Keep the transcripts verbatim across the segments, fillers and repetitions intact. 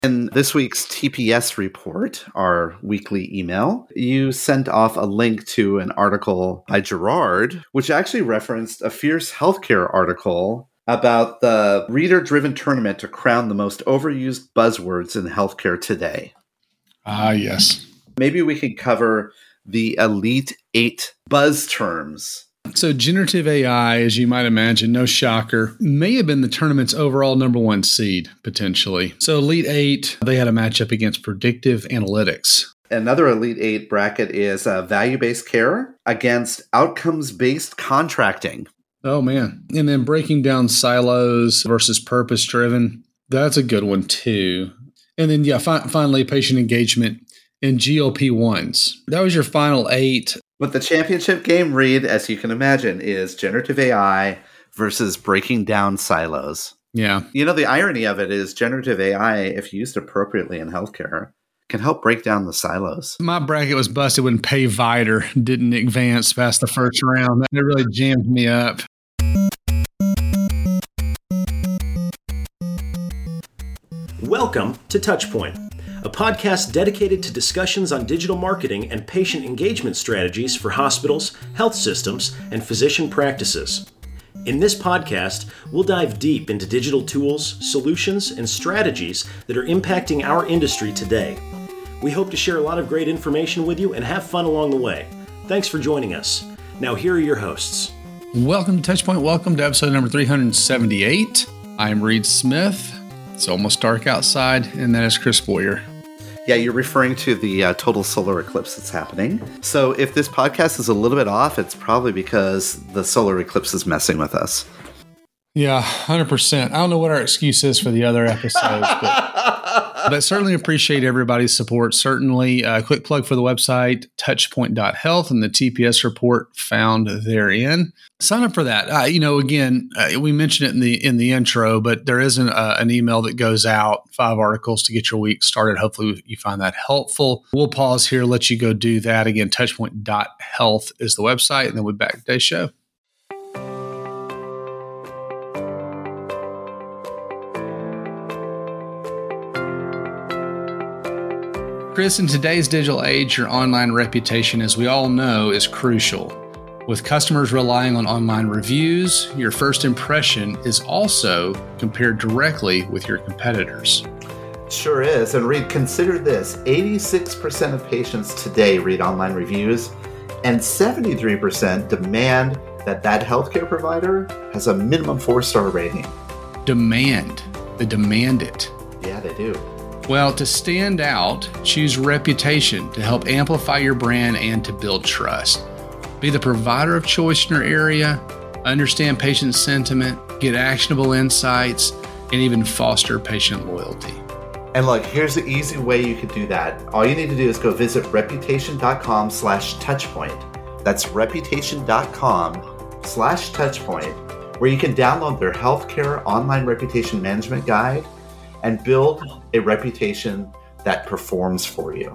In this week's T P S report, our weekly email, you sent off a link to an article by Gerard, which actually referenced a Fierce Healthcare article about the reader-driven tournament to crown the most overused buzzwords in healthcare today. Ah, yes. Maybe we could cover the Elite Eight buzz terms. So generative A I, as you might imagine, no shocker, may have been the tournament's overall number one seed, potentially. So Elite Eight, they had a matchup against Predictive Analytics. Another Elite Eight bracket is uh, value-based care against outcomes-based contracting. Oh, man. And then breaking down silos versus purpose-driven. That's a good one, too. And then, yeah, fi- finally, patient engagement and G L P ones. That was your final eight. But the championship game, Reed, as you can imagine, is generative A I versus breaking down silos. Yeah. You know, the irony of it is generative A I, if used appropriately in healthcare, can help break down the silos. My bracket was busted when Payvider didn't advance past the first round. That really jammed me up. Welcome to Touchpoint, a podcast dedicated to discussions on digital marketing and patient engagement strategies for hospitals, health systems, and physician practices. In this podcast, we'll dive deep into digital tools, solutions, and strategies that are impacting our industry today. We hope to share a lot of great information with you and have fun along the way. Thanks for joining us. Now, here are your hosts. Welcome to Touchpoint. Welcome to episode number three hundred seventy-eight. I'm Reed Smith. It's almost dark outside, and that is Chris Boyer. Yeah, you're referring to the uh, total solar eclipse that's happening. So if this podcast is a little bit off, it's probably because the solar eclipse is messing with us. Yeah, one hundred percent. I don't know what our excuse is for the other episodes, but, but I certainly appreciate everybody's support. Certainly, a quick plug for the website, touchpoint dot health, and the T P S report found therein. Sign up for that. Uh, you know, again, uh, we mentioned it in the in the intro, but there is an, uh, an email that goes out, five articles to get your week started. Hopefully, you find that helpful. We'll pause here, let you go do that. Again, touchpoint dot health is the website, and then we'll be back to today's show. Chris, in today's digital age, your online reputation, as we all know, is crucial. With customers relying on online reviews, your first impression is also compared directly with your competitors. Sure is. And Reed, consider this. eighty-six percent of patients today read online reviews, and seventy-three percent demand that that healthcare provider has a minimum four-star rating. Demand. They demand it. Yeah, they do. Well, to stand out, choose reputation to help amplify your brand and to build trust. Be the provider of choice in your area, understand patient sentiment, get actionable insights, and even foster patient loyalty. And look, here's the easy way you could do that. All you need to do is go visit reputation dot com slash touchpoint. That's reputation dot com slash touchpoint, where you can download their healthcare online reputation management guide and build a reputation that performs for you.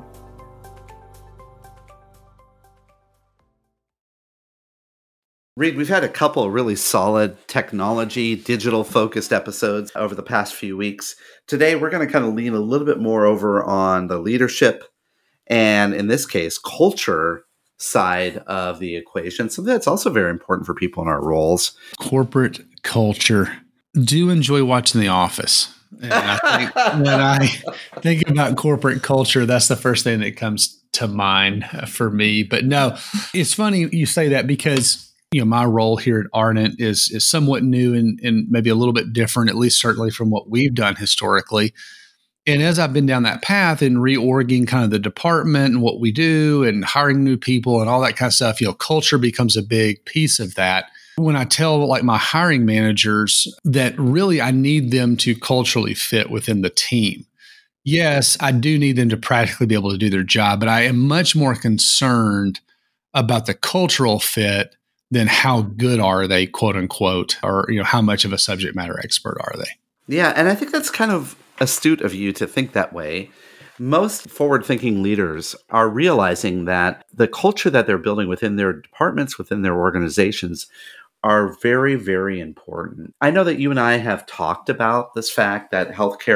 Reed, we've had a couple of really solid technology, digital-focused episodes over the past few weeks. Today, we're going to kind of lean a little bit more over on the leadership and, in this case, culture side of the equation. Something that's also very important for people in our roles. Corporate culture. Do enjoy watching The Office. And I think when I think about corporate culture, that's the first thing that comes to mind for me. But no, it's funny you say that because, you know, my role here at Ardent is is somewhat new and, and maybe a little bit different, at least certainly from what we've done historically. And as I've been down that path and reorging kind of the department and what we do and hiring new people and all that kind of stuff, you know, culture becomes a big piece of that. When I tell like my hiring managers that really I need them to culturally fit within the team. Yes, I do need them to practically be able to do their job, but I am much more concerned about the cultural fit than how good are they, quote unquote, or you know, how much of a subject matter expert are they? Yeah, and I think that's kind of astute of you to think that way. Most forward-thinking leaders are realizing that the culture that they're building within their departments, within their organizations, are very, very important. I know that you and I have talked about this fact that healthcare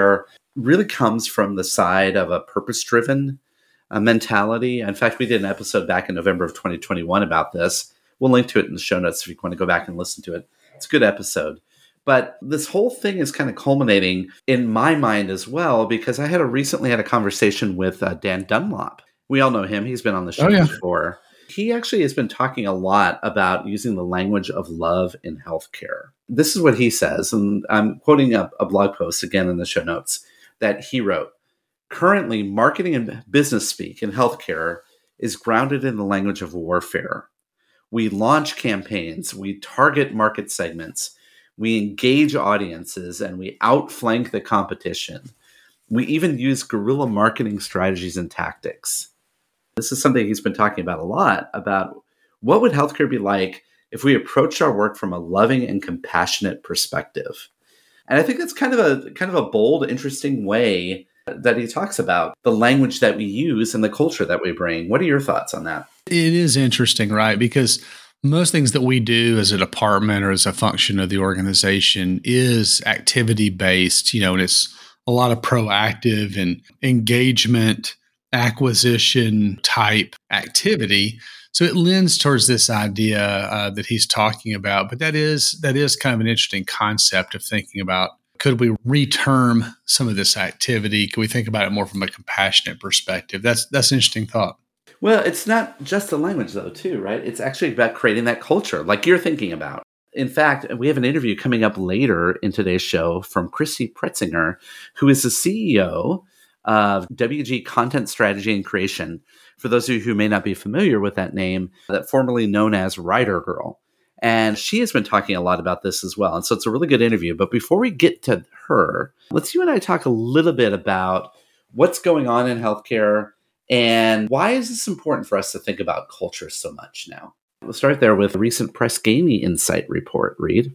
really comes from the side of a purpose-driven uh, mentality. In fact, we did an episode back in November of twenty twenty-one about this. We'll link to it in the show notes if you want to go back and listen to it. It's a good episode. But this whole thing is kind of culminating in my mind as well, because I had a recently had a conversation with uh, Dan Dunlop. We all know him. He's been on the show oh, yeah. before. He actually has been talking a lot about using the language of love in healthcare. This is what he says, and I'm quoting a, a blog post again in the show notes that he wrote. Currently, marketing and business speak in healthcare is grounded in the language of warfare. We launch campaigns, we target market segments, we engage audiences, and we outflank the competition. We even use guerrilla marketing strategies and tactics. This is something he's been talking about a lot, about what would healthcare be like if we approached our work from a loving and compassionate perspective. And I think that's kind of a kind of a bold, interesting way that he talks about the language that we use and the culture that we bring. What are your thoughts on that? It is interesting, right? Because most things that we do as a department or as a function of the organization is activity-based, you know, and it's a lot of proactive and engagement, acquisition type activity. So it lends towards this idea uh, that he's talking about. But that is that is kind of an interesting concept of thinking about, could we reterm some of this activity? Could we think about it more from a compassionate perspective? That's that's an interesting thought. Well, it's not just the language, though, too, right? It's actually about creating that culture like you're thinking about. In fact, we have an interview coming up later in today's show from Christy Pretzinger, who is the C E O of W G Content Strategy and Creation. For those of you who may not be familiar with that name, that formerly known as Writer Girl. And she has been talking a lot about this as well. And so it's a really good interview. But before we get to her, let's you and I talk a little bit about what's going on in healthcare and why is this important for us to think about culture so much now. We'll start there with a recent Press Ganey Insight report, Reed.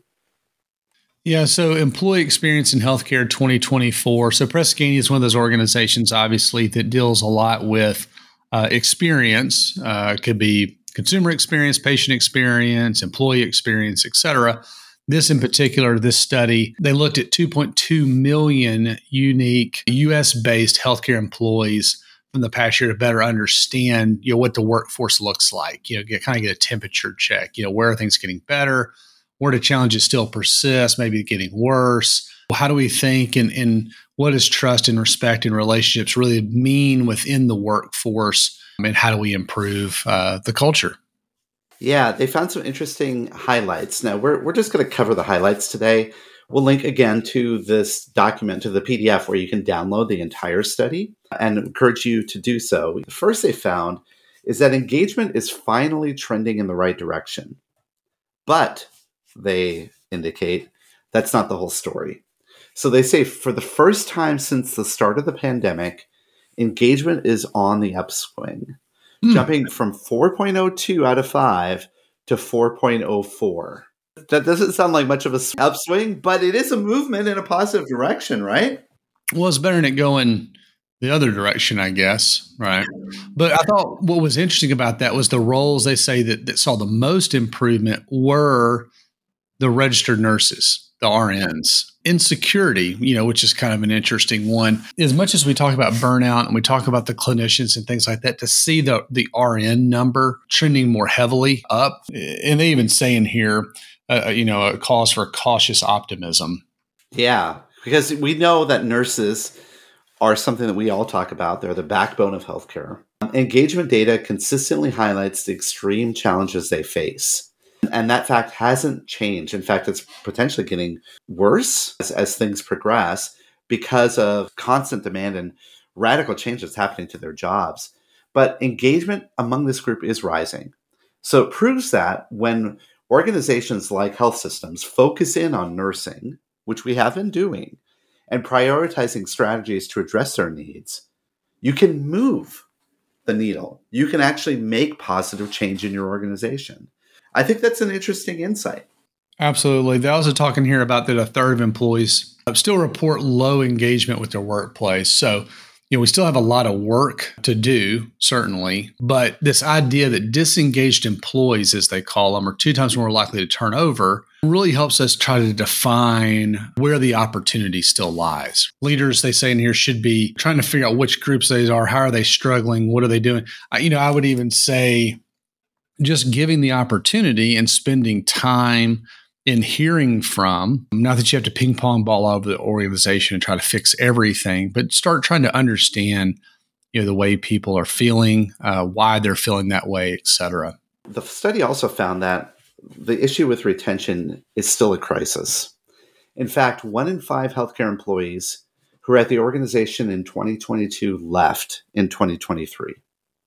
Yeah, so Employee Experience in Healthcare twenty twenty-four. So Press Ganey is one of those organizations, obviously, that deals a lot with uh, experience. Uh, it could be consumer experience, patient experience, employee experience, et cetera. This in particular, this study, they looked at two point two million unique U S-based healthcare employees from the past year to better understand, you know, what the workforce looks like, you know, get, kind of get a temperature check, you know, where are things getting better? Where do challenges still persist, maybe getting worse? How do we think and, and what does trust and respect and relationships really mean within the workforce? And how do we improve uh, the culture? Yeah, they found some interesting highlights. Now, we're we're just going to cover the highlights today. We'll link again to this document, to the P D F where you can download the entire study and encourage you to do so. The first they found is that engagement is finally trending in the right direction. But they indicate that's not the whole story. So they say for the first time since the start of the pandemic, engagement is on the upswing, mm. jumping from four point oh two out of five to four point oh four. That doesn't sound like much of a upswing, but it is a movement in a positive direction, right? Well, it's better than it going the other direction, I guess, right? But I thought what was interesting about that was the roles they say that, that saw the most improvement were the registered nurses, the R Ns. Insecurity, you know, which is kind of an interesting one. As much as we talk about burnout and we talk about the clinicians and things like that, to see the, the R N number trending more heavily up, and they even say in here, uh, you know, a cause for cautious optimism. Yeah, because we know that nurses are something that we all talk about. They're the backbone of healthcare. Engagement data consistently highlights the extreme challenges they face. And that fact hasn't changed. In fact, it's potentially getting worse as, as things progress because of constant demand and radical changes happening to their jobs. But engagement among this group is rising. So it proves that when organizations like health systems focus in on nursing, which we have been doing, and prioritizing strategies to address their needs, you can move the needle. You can actually make positive change in your organization. I think that's an interesting insight. Absolutely. They're also talking here about that a third of employees still report low engagement with their workplace. So, you know, we still have a lot of work to do, certainly. But this idea that disengaged employees, as they call them, are two times more likely to turn over really helps us try to define where the opportunity still lies. Leaders, they say in here, should be trying to figure out which groups they are, how are they struggling, what are they doing? I, you know, I would even say just giving the opportunity and spending time in hearing from, not that you have to ping pong ball over the organization and try to fix everything, but start trying to understand, you know, the way people are feeling, uh, why they're feeling that way, et cetera. The study also found that the issue with retention is still a crisis. In fact, one in five healthcare employees who were at the organization in twenty twenty-two left in twenty twenty-three.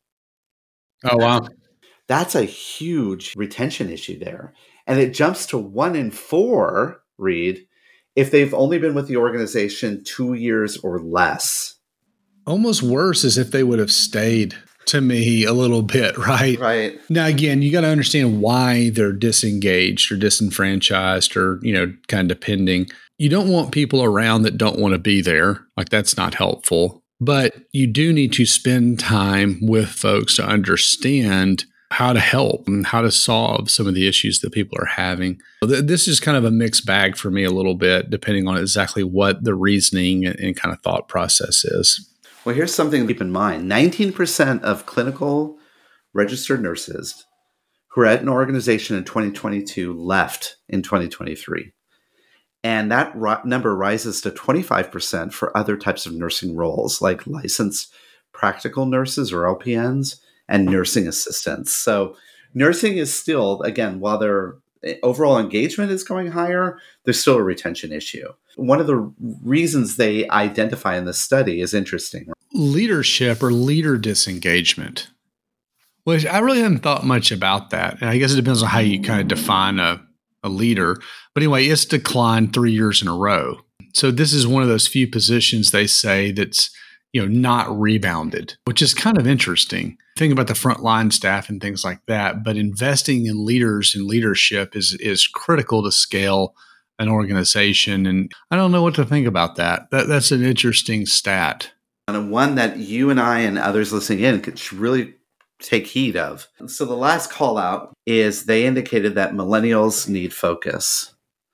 Oh, wow. That's a huge retention issue there. And it jumps to one in four, Reed, if they've only been with the organization two years or less. Almost worse is if they would have stayed, to me, a little bit, right? Right. Now, again, you got to understand why they're disengaged or disenfranchised or, you know, kind of depending. You don't want people around that don't want to be there. Like, that's not helpful. But you do need to spend time with folks to understand how to help and how to solve some of the issues that people are having. This is kind of a mixed bag for me a little bit, depending on exactly what the reasoning and kind of thought process is. Well, here's something to keep in mind. nineteen percent of clinical registered nurses who were at an organization in twenty twenty-two left in twenty twenty-three. And that ri- number rises to twenty-five percent for other types of nursing roles, like licensed practical nurses or L P Ns and nursing assistants. So nursing is still, again, while their overall engagement is going higher, there's still a retention issue. One of the reasons they identify in this study is interesting. Leadership or leader disengagement, which I really hadn't thought much about that. And I guess it depends on how you kind of define a, a leader. But anyway, it's declined three years in a row. So this is one of those few positions they say that's, you know, not rebounded, which is kind of interesting. Think about the frontline staff and things like that. But investing in leaders and leadership is is critical to scale an organization. And I don't know what to think about that. That that's an interesting stat. And one that you and I and others listening in could really take heed of. So the last call out is they indicated that millennials need focus.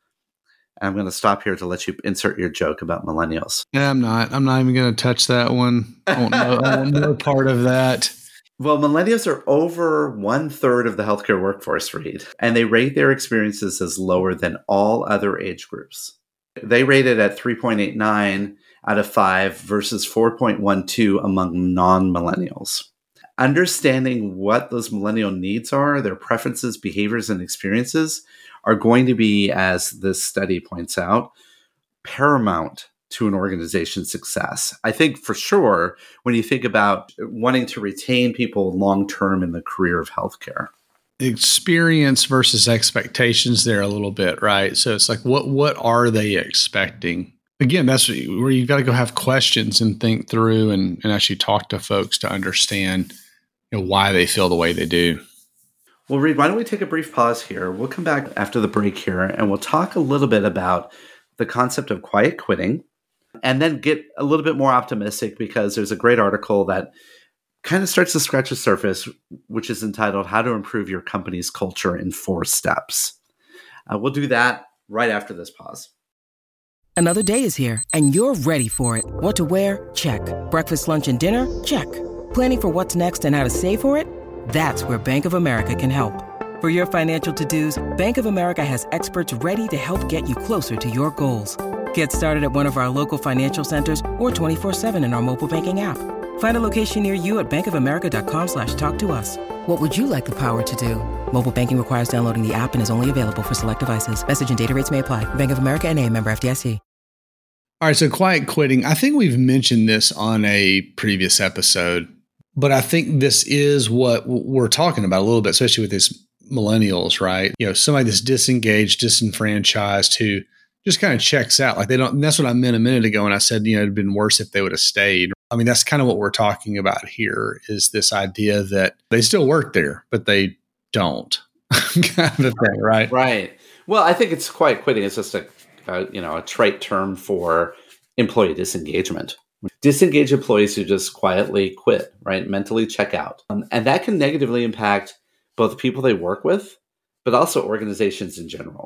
I'm going to stop here to let you insert your joke about millennials. Yeah, I'm not. I'm not even going to touch that one. I won't know, I won't know part of that. Well, millennials are over one third of the healthcare workforce, Reed, and they rate their experiences as lower than all other age groups. They rate it at three point eight nine out of five versus four point one two among non-millennials. Understanding what those millennial needs are, their preferences, behaviors, and experiences are going to be, as this study points out, paramount to an organization's success. I think for sure, when you think about wanting to retain people long-term in the career of healthcare. Experience versus expectations there a little bit, right? So it's like, what what are they expecting? Again, that's where you've got to go have questions and think through and, and actually talk to folks to understand, you know, why they feel the way they do. Well, Reed, why don't we take a brief pause here? We'll come back after the break here, and we'll talk a little bit about the concept of quiet quitting, and then get a little bit more optimistic because there's a great article that kind of starts to scratch the surface, which is entitled How to Improve Your Company's Culture in Four Steps. Uh, we'll do that right after this pause. Another day is here, and you're ready for it. What to wear? Check. Breakfast, lunch, and dinner? Check. Planning for what's next and how to save for it? That's where Bank of America can help. For your financial to-dos, Bank of America has experts ready to help get you closer to your goals. Get started at one of our local financial centers or twenty-four seven in our mobile banking app. Find a location near you at bankofamerica.com slash talk to us. What would you like the power to do? Mobile banking requires downloading the app and is only available for select devices. Message and data rates may apply. Bank of America N A, member F D I C. All right, so quiet quitting. I think we've mentioned this on a previous episode, but I think this is what we're talking about a little bit, especially with these millennials, right? You know, somebody that's disengaged, disenfranchised, who just kind of checks out. Like they don't, and that's what I meant a minute ago when I said, you know, it'd been worse if they would have stayed. I mean, that's kind of what we're talking about here is this idea that they still work there, but they don't kind of thing, right? Right. Well, I think it's quiet quitting. It's just a, a you know, a trite term for employee disengagement. Disengage employees who just quietly quit, right? Mentally check out. Um, and that can negatively impact both the people they work with, but also organizations in general.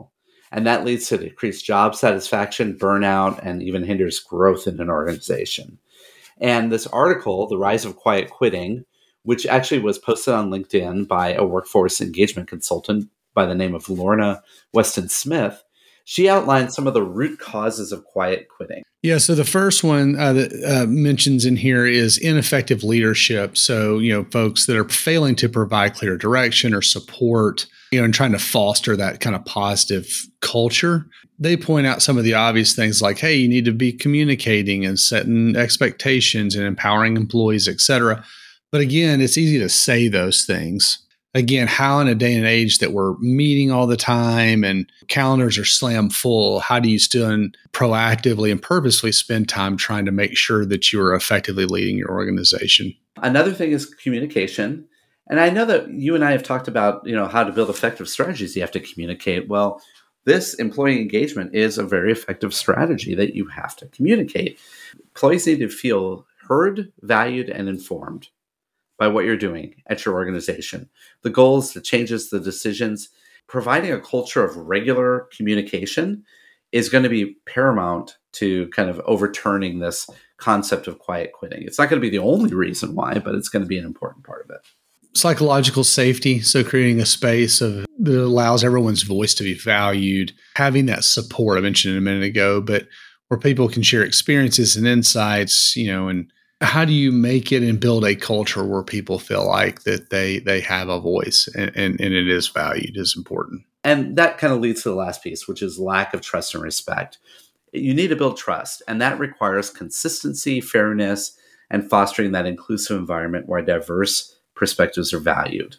And that leads to decreased job satisfaction, burnout, and even hinders growth in an organization. And this article, The Rise of Quiet Quitting, which actually was posted on LinkedIn by a workforce engagement consultant by the name of Lorna Weston Smith, she outlined some of the root causes of quiet quitting. Yeah, so the first one uh, that uh, mentions in here is ineffective leadership. So, you know, folks that are failing to provide clear direction or support, you know, and trying to foster that kind of positive culture. They point out some of the obvious things like, hey, you need to be communicating and setting expectations and empowering employees, et cetera. But again, it's easy to say those things. Again, how in a day and age that we're meeting all the time and calendars are slam full, how do you still proactively and purposefully spend time trying to make sure that you are effectively leading your organization? Another thing is communication. And I know that you and I have talked about, you know, how to build effective strategies. You have to communicate. Well, this employee engagement is a very effective strategy that you have to communicate. Employees need to feel heard, valued, and informed by what you're doing at your organization. The goals, the changes, the decisions, providing a culture of regular communication is going to be paramount to kind of overturning this concept of quiet quitting. It's not going to be the only reason why, but it's going to be an important part of it. Psychological safety. So creating a space of that allows everyone's voice to be valued, having that support I mentioned a minute ago, but where people can share experiences and insights, you know, and how do you make it and build a culture where people feel like that they they have a voice and, and, and it is valued is important. And that kind of leads to the last piece, which is lack of trust and respect. You need to build trust, and that requires consistency, fairness, and fostering that inclusive environment where diverse perspectives are valued.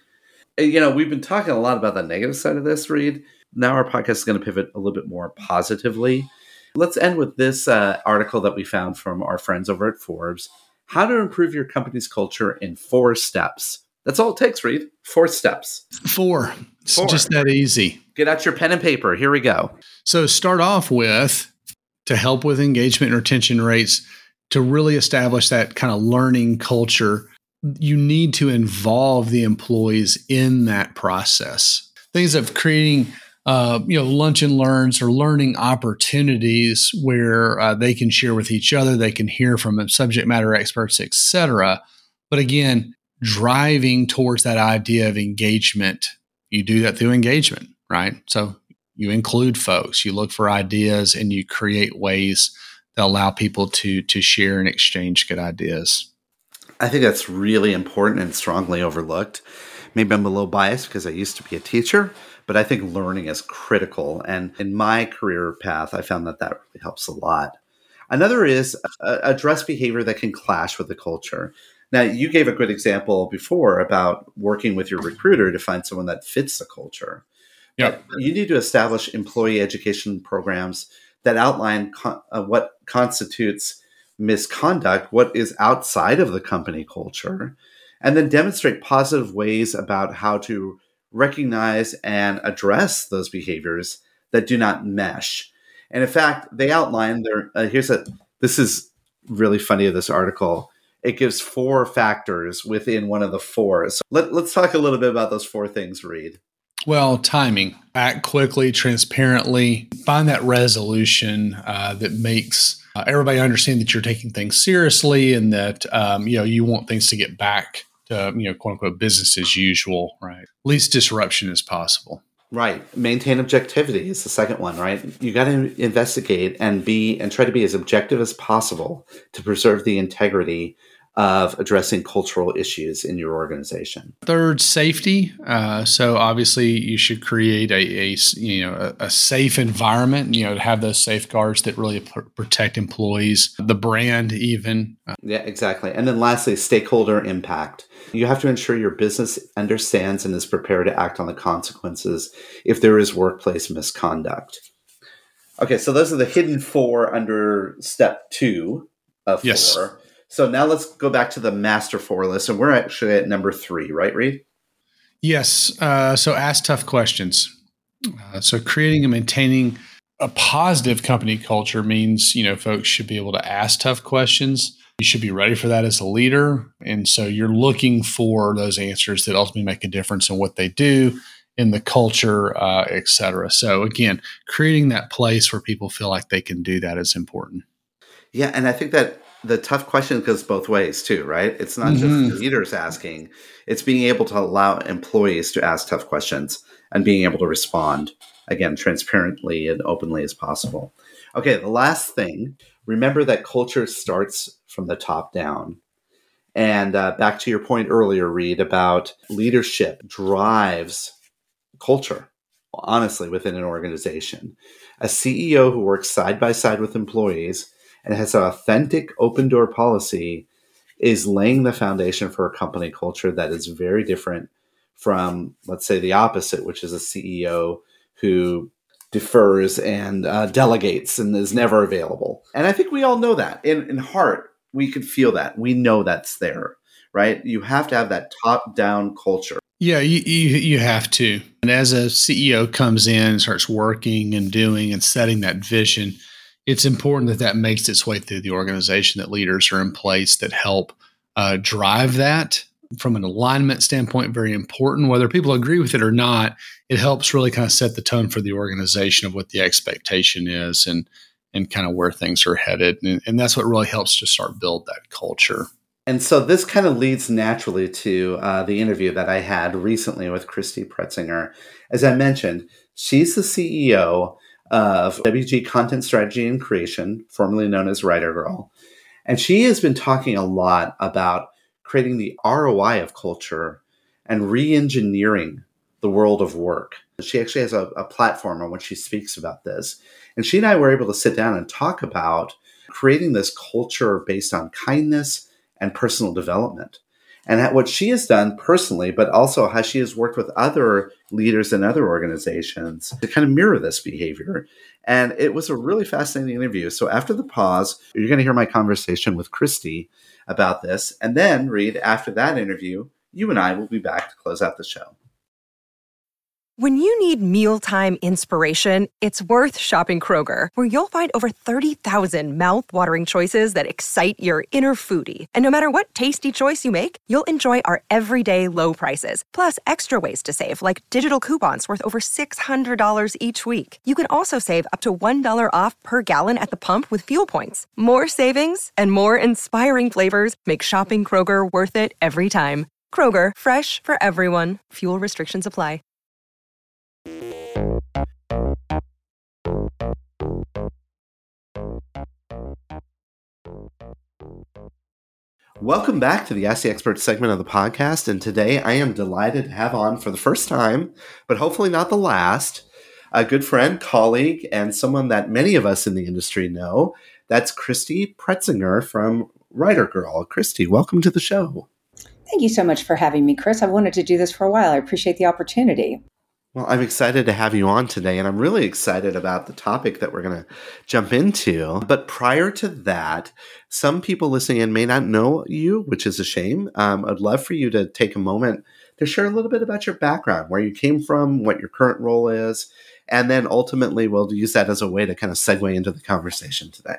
You know, we've been talking a lot about the negative side of this, Reed. Now our podcast is going to pivot a little bit more positively. Let's end with this uh, article that we found from our friends over at Forbes. How to improve your company's culture in four steps. That's all it takes, Reed. Four steps. Four. It's Four. Just that easy. Get out your pen and paper. Here we go. So start off with, to help with engagement and retention rates, to really establish that kind of learning culture, you need to involve the employees in that process. Things of creating Uh, you know, lunch and learns or learning opportunities where uh, they can share with each other, they can hear from subject matter experts, et cetera. But again, driving towards that idea of engagement, you do that through engagement, right? So you include folks, you look for ideas, and you create ways that allow people to to share and exchange good ideas. I think that's really important and strongly overlooked. Maybe I'm a little biased because I used to be a teacher, but I think learning is critical. And in my career path, I found that that really helps a lot. Another is uh, address behavior that can clash with the culture. Now, you gave a good example before about working with your recruiter to find someone that fits the culture. Yep. But you need to establish employee education programs that outline con- uh, what constitutes misconduct, what is outside of the company culture, and then demonstrate positive ways about how to recognize and address those behaviors that do not mesh. And in fact, they outline their, uh, here's a, this is really funny of this article. It gives four factors within one of the four. So let, let's talk a little bit about those four things, Reed. Well, timing, act quickly, transparently, find that resolution uh, that makes uh, everybody understand that you're taking things seriously and that, um, you know, you want things to get back to, you know, quote unquote, business as usual, right? Least disruption as possible. Right. Maintain objectivity is the second one, right? You got to investigate and be and try to be as objective as possible to preserve the integrity of addressing cultural issues in your organization. Third, safety. Uh, so obviously, you should create a, a you know a, a safe environment. You know, to have those safeguards that really pr- protect employees, the brand, even. Yeah, exactly. And then lastly, stakeholder impact. You have to ensure your business understands and is prepared to act on the consequences if there is workplace misconduct. Okay, so those are the hidden four under step two of yes. four. So now let's go back to the master four list, and we're actually at number three, right, Reed? Yes. Uh, so ask tough questions. Uh, so creating and maintaining a positive company culture means, you know, folks should be able to ask tough questions. You should be ready for that as a leader. And so you're looking for those answers that ultimately make a difference in what they do in the culture, uh, et cetera. So again, creating that place where people feel like they can do that is important. Yeah, and I think that the tough question goes both ways too, right? It's not Mm-hmm. just leaders asking, it's being able to allow employees to ask tough questions and being able to respond, again, transparently and openly as possible. Okay, the last thing, remember that culture starts from the top down. And uh, back to your point earlier, Reed, about leadership drives culture, honestly, within an organization. A C E O who works side by side with employees and has an authentic open door policy is laying the foundation for a company culture that is very different from, let's say, the opposite, which is a C E O who defers and uh, delegates and is never available. And I think we all know that. In, in heart, we can feel that. We know that's there, right? You have to have that top-down culture. Yeah, you, you you have to. And as a C E O comes in and starts working and doing and setting that vision, it's important that that makes its way through the organization, that leaders are in place that help uh, drive that. From an alignment standpoint, very important. Whether people agree with it or not, it helps really kind of set the tone for the organization of what the expectation is and and kind of where things are headed. And, and that's what really helps to start build that culture. And so this kind of leads naturally to uh, the interview that I had recently with Christy Pretzinger. As I mentioned, she's the C E O of W G Content Strategy and Creation, formerly known as Writer Girl. And she has been talking a lot about creating the R O I of culture and re-engineering the world of work. She actually has a, a platform on which she speaks about this. And she and I were able to sit down and talk about creating this culture based on kindness and personal development. And what she has done personally, but also how she has worked with other leaders in other organizations to kind of mirror this behavior. And it was a really fascinating interview. So after the pause, you're going to hear my conversation with Christy about this. And then, Reed, after that interview, you and I will be back to close out the show. When you need mealtime inspiration, it's worth shopping Kroger, where you'll find over thirty thousand mouth-watering choices that excite your inner foodie. And no matter what tasty choice you make, you'll enjoy our everyday low prices, plus extra ways to save, like digital coupons worth over six hundred dollars each week. You can also save up to one dollar off per gallon at the pump with fuel points. More savings and more inspiring flavors make shopping Kroger worth it every time. Kroger, fresh for everyone. Fuel restrictions apply. Welcome back to the Ask the Expert segment of the podcast. And today I am delighted to have on for the first time, but hopefully not the last, a good friend, colleague, and someone that many of us in the industry know. That's Christy Pretzinger from Writer Girl. Christy, welcome to the show. Thank you so much for having me, Chris. I've wanted to do this for a while. I appreciate the opportunity. Well, I'm excited to have you on today, and I'm really excited about the topic that we're going to jump into. But prior to that, some people listening in may not know you, which is a shame. Um, I'd love for you to take a moment to share a little bit about your background, where you came from, what your current role is, and then ultimately we'll use that as a way to kind of segue into the conversation today.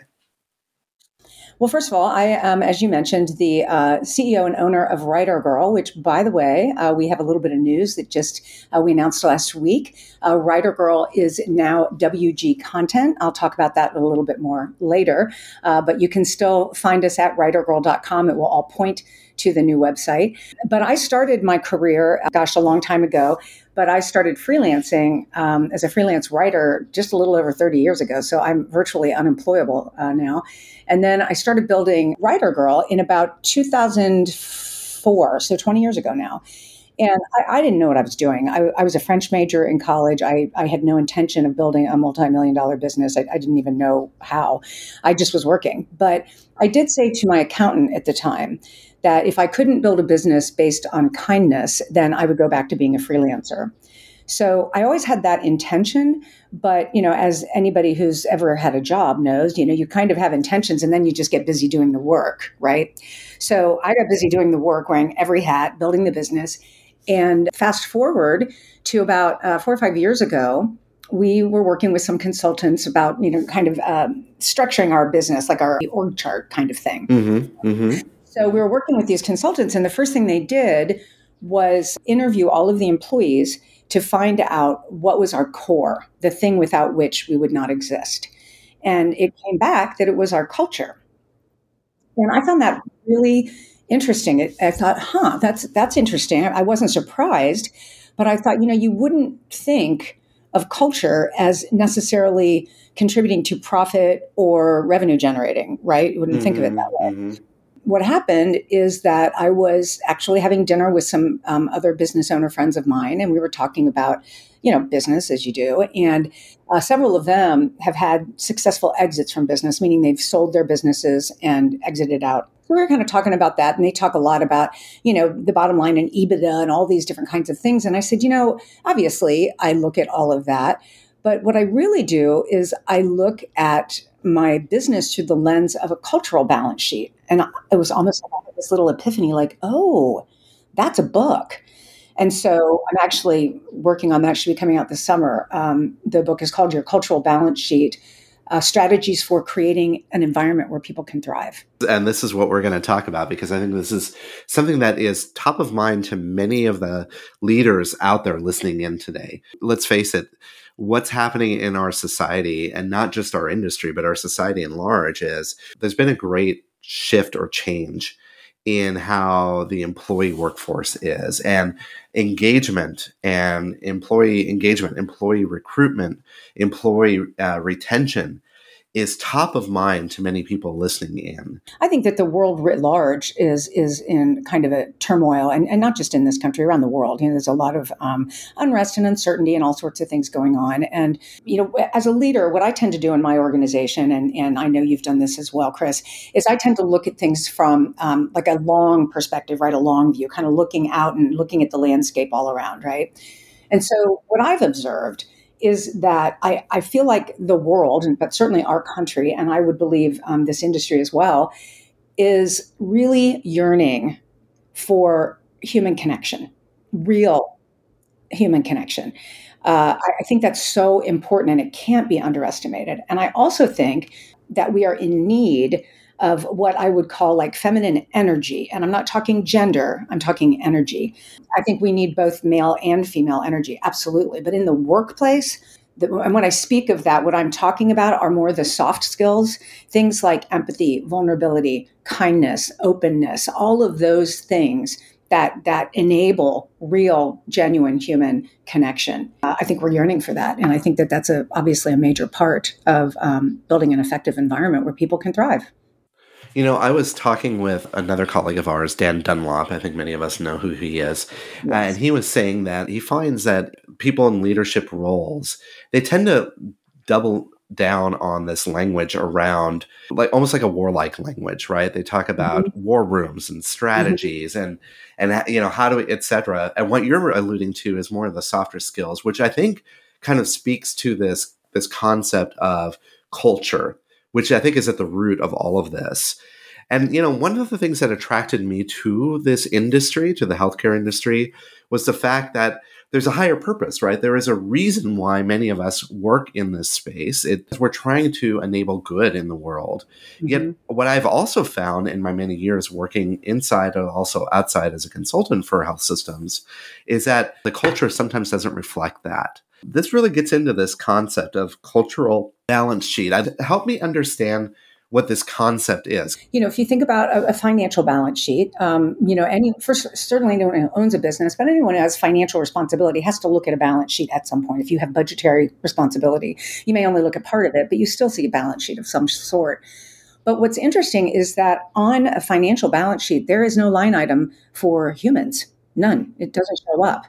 Well, first of all, I am, as you mentioned, the uh, C E O and owner of Writer Girl, which, by the way, uh, we have a little bit of news that just uh, we announced last week. Uh, Writer Girl is now W G Content. I'll talk about that a little bit more later, uh, but you can still find us at writer girl dot com. It will all point to the new website. But I started my career, gosh, a long time ago, but I started freelancing um, as a freelance writer just a little over thirty years ago. So I'm virtually unemployable uh, now. And then I started building Writer Girl in about two thousand four, so twenty years ago now. And I, I didn't know what I was doing. I, I was a French major in college. I, I had no intention of building a multi-million dollar business. I, I didn't even know how. I just was working. But I did say to my accountant at the time that if I couldn't build a business based on kindness, then I would go back to being a freelancer. So I always had that intention, but, you know, as anybody who's ever had a job knows, you know, you kind of have intentions and then you just get busy doing the work, right? So I got busy doing the work, wearing every hat, building the business. And fast forward to about uh, four or five years ago, we were working with some consultants about, you know, kind of um, structuring our business, like our org chart kind of thing. Mm-hmm, mm-hmm. So we were working with these consultants, and the first thing they did was interview all of the employees to find out what was our core, the thing without which we would not exist. And it came back that it was our culture. And I found that really interesting. It, I thought, huh, that's that's interesting. I wasn't surprised, but I thought, you know, you wouldn't think of culture as necessarily contributing to profit or revenue generating, right? You wouldn't mm-hmm, think of it that way. Mm-hmm. What happened is that I was actually having dinner with some um, other business owner friends of mine, and we were talking about, you know, business as you do. And uh, several of them have had successful exits from business, meaning they've sold their businesses and exited out. So we were kind of talking about that, and they talk a lot about, you know, the bottom line and EBITDA and all these different kinds of things. And I said, you know, obviously I look at all of that, but what I really do is I look at my business through the lens of a cultural balance sheet. And it was almost like this little epiphany, like, oh, that's a book. And so I'm actually working on that. It should be coming out this summer. Um, the book is called Your Cultural Balance Sheet, uh, Strategies for Creating an Environment Where People Can Thrive. And this is what we're going to talk about, because I think this is something that is top of mind to many of the leaders out there listening in today. Let's face it, what's happening in our society, and not just our industry, but our society in large, is there's been a great shift or change in how the employee workforce is, and engagement and employee engagement, employee recruitment, employee uh, retention is top of mind to many people listening in. I think that the world writ large is is in kind of a turmoil, and, and not just in this country, around the world. You know, there's a lot of um, unrest and uncertainty and all sorts of things going on. And, you know, as a leader, what I tend to do in my organization, and, and I know you've done this as well, Chris, is I tend to look at things from um, like a long perspective, right? A long view, kind of looking out and looking at the landscape all around, right? And so what I've observed is that I, I feel like the world, but certainly our country, and I would believe um, this industry as well, is really yearning for human connection, real human connection. Uh, I, I think that's so important, and it can't be underestimated. And I also think that we are in need of what I would call like feminine energy. And I'm not talking gender, I'm talking energy. I think we need both male and female energy, absolutely. But in the workplace, the, and when I speak of that, what I'm talking about are more the soft skills, things like empathy, vulnerability, kindness, openness, all of those things that that enable real, genuine human connection. Uh, I think we're yearning for that. And I think that that's a, obviously a major part of um, building an effective environment where people can thrive. You know, I was talking with another colleague of ours, Dan Dunlop. I think many of us know who he is. Yes. Uh, and he was saying that he finds that people in leadership roles, they tend to double down on this language around, like almost like a warlike language, right? They talk about mm-hmm. war rooms and strategies mm-hmm. and, and, you know, how do we, et cetera. And what you're alluding to is more of the softer skills, which I think kind of speaks to this, this concept of culture, which I think is at the root of all of this. And, you know, one of the things that attracted me to this industry, to the healthcare industry, was the fact that there's a higher purpose, right? There is a reason why many of us work in this space. It's, we're trying to enable good in the world. Mm-hmm. Yet what I've also found in my many years working inside and also outside as a consultant for health systems is that the culture sometimes doesn't reflect that. This really gets into this concept of cultural balance sheet. I'd, help me understand what this concept is. You know, if you think about a, a financial balance sheet, um, you know, any first certainly anyone who owns a business, but anyone who has financial responsibility has to look at a balance sheet at some point. If you have budgetary responsibility, you may only look at part of it, but you still see a balance sheet of some sort. But what's interesting is that on a financial balance sheet, there is no line item for humans. None. It doesn't show up.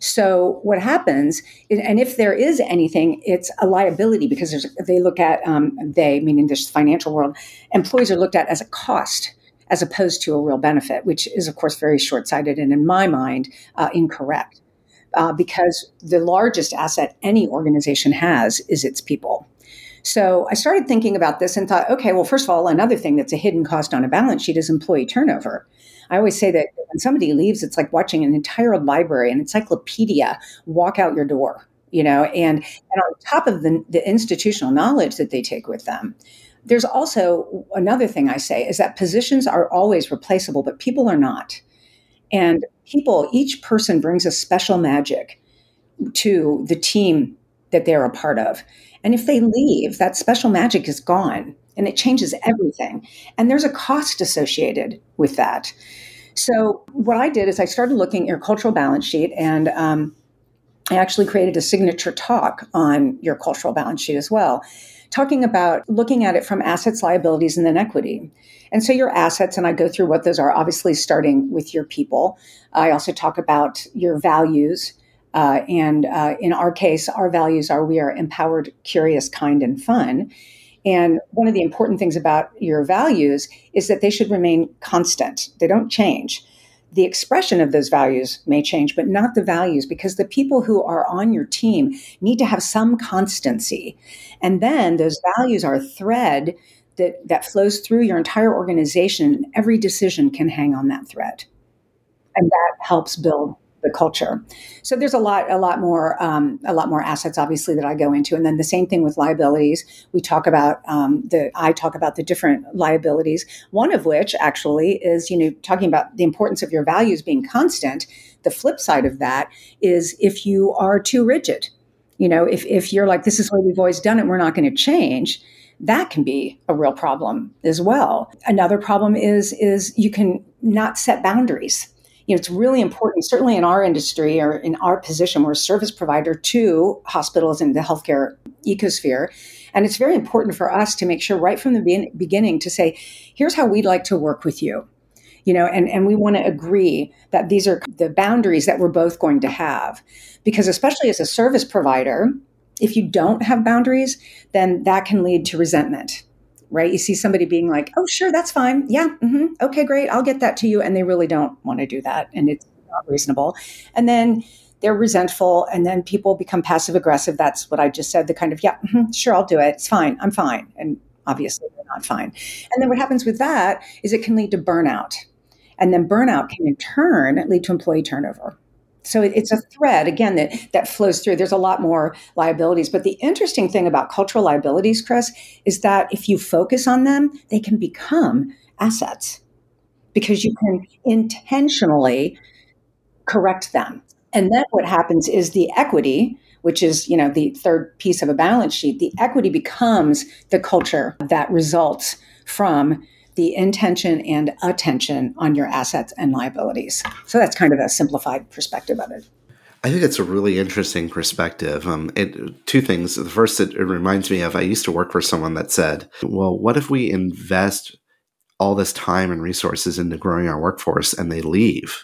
So what happens, is, and if there is anything, it's a liability because there's, they look at, um, they, meaning this financial world, employees are looked at as a cost as opposed to a real benefit, which is, of course, very short-sighted and, in my mind, uh, incorrect. Uh, because the largest asset any organization has is its people. So I started thinking about this and thought, okay, well, first of all, another thing that's a hidden cost on a balance sheet is employee turnover. I always say that when somebody leaves, it's like watching an entire library, an encyclopedia walk out your door, you know, and, and on top of the, the institutional knowledge that they take with them, there's also another thing I say is that positions are always replaceable, but people are not. And people, each person brings a special magic. to the team that they're a part of. And if they leave, that special magic is gone and it changes everything. And there's a cost associated with that. So what I did is I started looking at your cultural balance sheet, and um, I actually created a signature talk on your cultural balance sheet as well, talking about looking at it from assets, liabilities, and then equity. And so your assets, and I go through what those are, obviously starting with your people. I also talk about your values. Uh, and uh, in our case, our values are we are empowered, curious, kind, and fun. And one of the important things about your values is that they should remain constant. They don't change. The expression of those values may change, but not the values, because the people who are on your team need to have some constancy. And then those values are a thread that, that flows through your entire organization, and every decision can hang on that thread. And that helps build the culture. So there's a lot, a lot more, um, a lot more assets, obviously, that I go into. And then the same thing with liabilities. We talk about um, the, I talk about the different liabilities. One of which actually is, you know, talking about the importance of your values being constant. The flip side of that is if you are too rigid, you know, if if you're like, this is the way we've always done it, we're not going to change. That can be a real problem as well. Another problem is is you can not set boundaries. You know, it's really important, certainly in our industry or in our position, we're a service provider to hospitals and the healthcare ecosphere. And it's very important for us to make sure right from the be- beginning to say, here's how we'd like to work with you. You know, and, and we want to agree that these are the boundaries that we're both going to have. Because especially as a service provider, if you don't have boundaries, then that can lead to resentment. Right? You see somebody being like, oh, sure, that's fine. Yeah. Mm-hmm. Okay, great. I'll get that to you. And they really don't want to do that. And it's not reasonable. And then they're resentful. And then people become passive aggressive. That's what I just said, the kind of, yeah, mm-hmm, sure, I'll do it. It's fine. I'm fine. And obviously they're not fine. And then what happens with that is it can lead to burnout. And then burnout can in turn lead to employee turnover. So it's a thread, again, that, that flows through. There's a lot more liabilities. But the interesting thing about cultural liabilities, Chris, is that if you focus on them, they can become assets because you can intentionally correct them. And then what happens is the equity, which is, you know, the third piece of a balance sheet, the equity becomes the culture that results from the intention and attention on your assets and liabilities. So that's kind of a simplified perspective of it. I think it's a really interesting perspective. Um, it, two things. The first, it, it reminds me of, I used to work for someone that said, well, what if we invest all this time and resources into growing our workforce and they leave?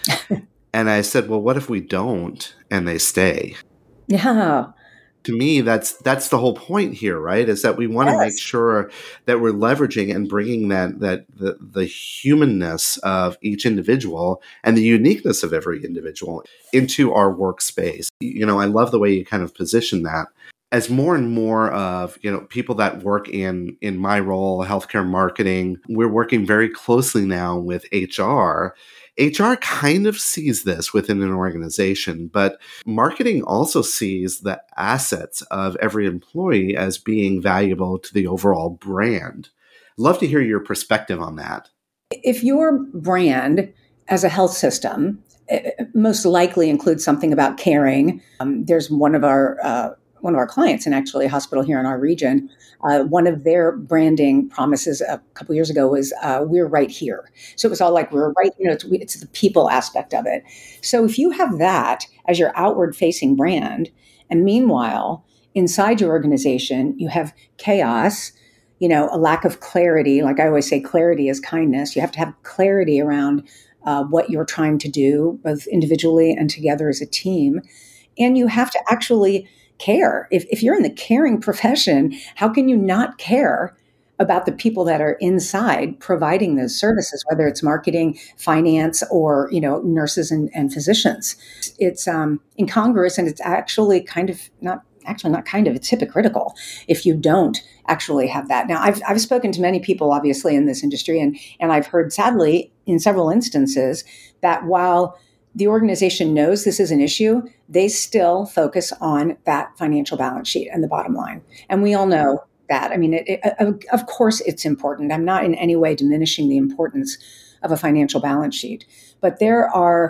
And I said, well, what if we don't and they stay? Yeah. To me, that's that's the whole point here, right? Is that we want Yes. to make sure that we're leveraging and bringing that that the, the humanness of each individual and the uniqueness of every individual into our workspace. You know, I love the way you kind of position that. As more and more of, you know, people that work in in my role, healthcare marketing, we're working very closely now with H R. H R kind of sees this within an organization, but marketing also sees the assets of every employee as being valuable to the overall brand. Love to hear your perspective on that. If your brand as a health system most likely includes something about caring, um, there's one of our uh, one of our clients, and actually a hospital here in our region, uh, one of their branding promises a couple of years ago was, uh, we're right here. So it was all like, we're right, you know, it's, it's the people aspect of it. So if you have that as your outward facing brand, and meanwhile, inside your organization, you have chaos, you know, a lack of clarity. Like I always say, clarity is kindness. You have to have clarity around uh, what you're trying to do, both individually and together as a team. And you have to actually care. If, if you're in the caring profession, how can you not care about the people that are inside providing those services, whether it's marketing, finance, or, you know, nurses and, and physicians? It's um, incongruous, and it's actually kind of not actually not kind of, it's hypocritical if you don't actually have that. Now, I've I've spoken to many people, obviously, in this industry, and and I've heard, sadly, in several instances, that while the organization knows this is an issue, they still focus on that financial balance sheet and the bottom line. And we all know that. I mean, it, it, of course, it's important. I'm not in any way diminishing the importance of a financial balance sheet. But there are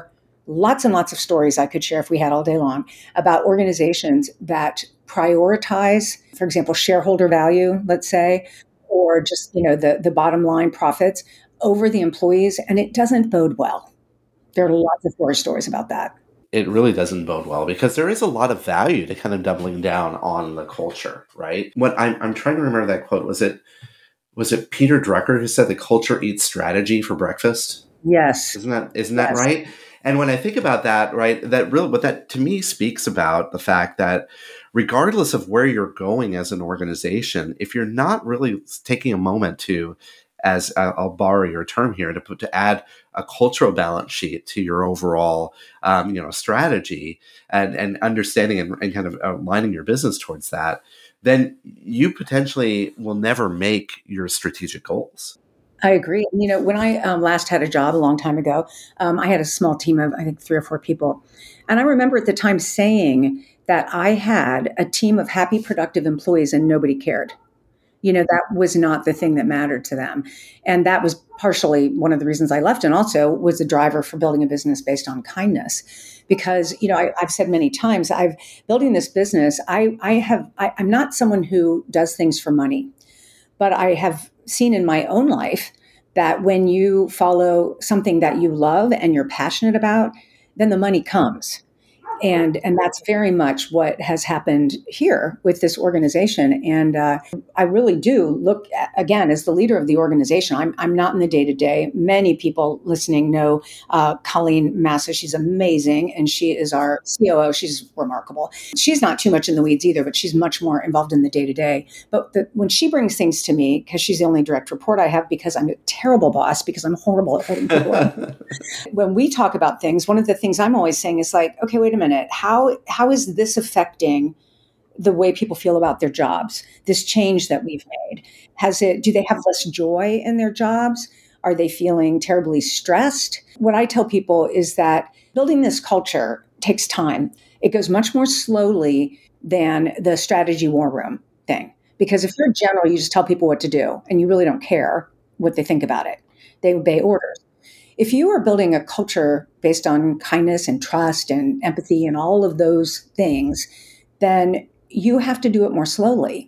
lots and lots of stories I could share if we had all day long about organizations that prioritize, for example, shareholder value, let's say, or just, you know, the, the bottom line profits over the employees. And it doesn't bode well. There are lots of horror stories about that. It really doesn't bode well because there is a lot of value to kind of doubling down on the culture, right? What I'm, I'm trying to remember that quote. Was it, was it Peter Drucker who said the culture eats strategy for breakfast? Yes. Isn't that, isn't yes. that right? And when I think about that, right, that really, what that to me speaks about the fact that regardless of where you're going as an organization, if you're not really taking a moment to, as I'll borrow your term here, to put, to add a cultural balance sheet to your overall, um, you know, strategy and, and understanding and, and kind of aligning your business towards that, then you potentially will never make your strategic goals. I agree. You know, when I um, last had a job a long time ago, um, I had a small team of, I think, three or four people. And I remember at the time saying that I had a team of happy, productive employees and nobody cared. You know, that was not the thing that mattered to them. And that was partially one of the reasons I left, and also was the driver for building a business based on kindness. Because, you know, I, I've said many times, I've building this business, I, I have, I, I'm not someone who does things for money, but I have seen in my own life that when you follow something that you love and you're passionate about, then the money comes. And and that's very much what has happened here with this organization. And uh, I really do look at, again, as the leader of the organization, I'm I'm not in the day-to-day. Many people listening know uh, Colleen Massa. She's amazing. And she is our C O O. She's remarkable. She's not too much in the weeds either, but she's much more involved in the day-to-day. But the, when she brings things to me, because she's the only direct report I have, because I'm a terrible boss, because I'm horrible at holding people up. When we talk about things, one of the things I'm always saying is like, okay, wait a minute. How how is this affecting the way people feel about their jobs? This change that we've made, has it? Do they have less joy in their jobs? Are they feeling terribly stressed? What I tell people is that building this culture takes time. It goes much more slowly than the strategy war room thing. Because if you're a general, you just tell people what to do, and you really don't care what they think about it. They obey orders. If you are building a culture based on kindness and trust and empathy and all of those things, then you have to do it more slowly.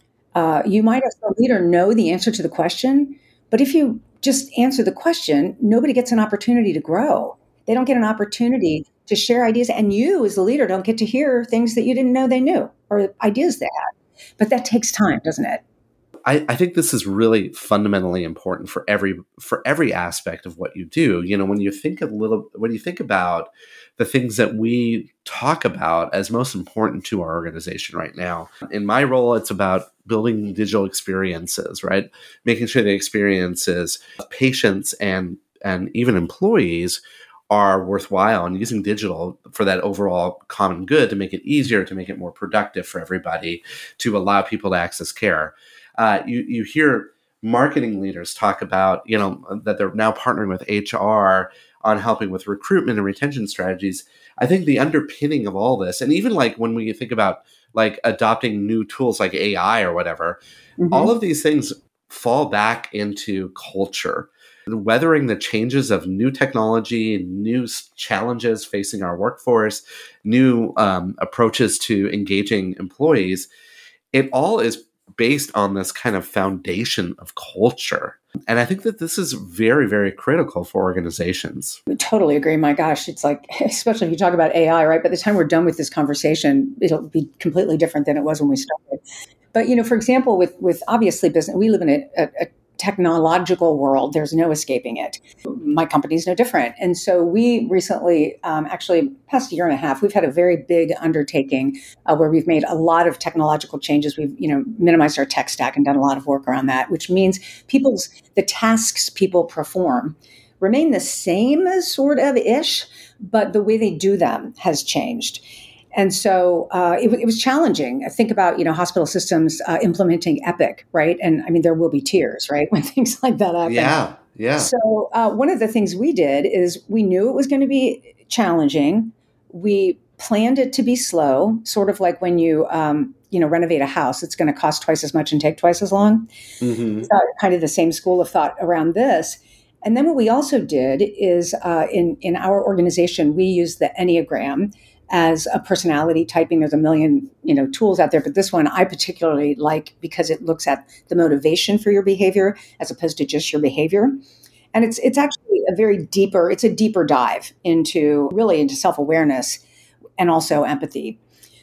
Uh, you might, as a leader, know the answer to the question, but if you just answer the question, nobody gets an opportunity to grow. They don't get an opportunity to share ideas, and you, as the leader, don't get to hear things that you didn't know they knew or ideas they had. But that takes time, doesn't it? I, I think this is really fundamentally important for every for every aspect of what you do. You know, when you think a little, when you think about the things that we talk about as most important to our organization right now. In my role, it's about building digital experiences, right? Making sure the experiences of patients and and even employees are worthwhile, and using digital for that overall common good to make it easier, to make it more productive for everybody, to allow people to access care. Uh, you, you hear marketing leaders talk about, you know, that they're now partnering with H R on helping with recruitment and retention strategies. I think the underpinning of all this, and even like when we think about like adopting new tools like A I or whatever, mm-hmm. all of these things fall back into culture. Weathering the changes of new technology, new challenges facing our workforce, new um, approaches to engaging employees, it all is based on this kind of foundation of culture. And I think that this is very, very critical for organizations. I totally agree. My gosh, it's like, especially if you talk about A I, right? By the time we're done with this conversation, it'll be completely different than it was when we started. But, you know, for example, with with obviously business, we live in a, a, a technological world. There's no escaping it. My company is no different. And so we recently, um, actually past year and a half, we've had a very big undertaking uh, where we've made a lot of technological changes. We've, you know, minimized our tech stack and done a lot of work around that, which means people's, the tasks people perform remain the same as sort of ish, but the way they do them has changed. And so uh, it, it was challenging. Think about, you know, hospital systems uh, implementing Epic, right? And I mean, there will be tears, right, when things like that happen. Yeah, yeah. So uh, one of the things we did is we knew it was going to be challenging. We planned it to be slow, sort of like when you, um, you know, renovate a house. It's going to cost twice as much and take twice as long. Mm-hmm. So kind of the same school of thought around this. And then what we also did is uh, in, in our organization, we use the Enneagram as a personality typing. There's a million, you know, tools out there, but this one I particularly like because it looks at the motivation for your behavior as opposed to just your behavior. And it's it's actually a very deeper, it's a deeper dive into really into self-awareness and also empathy.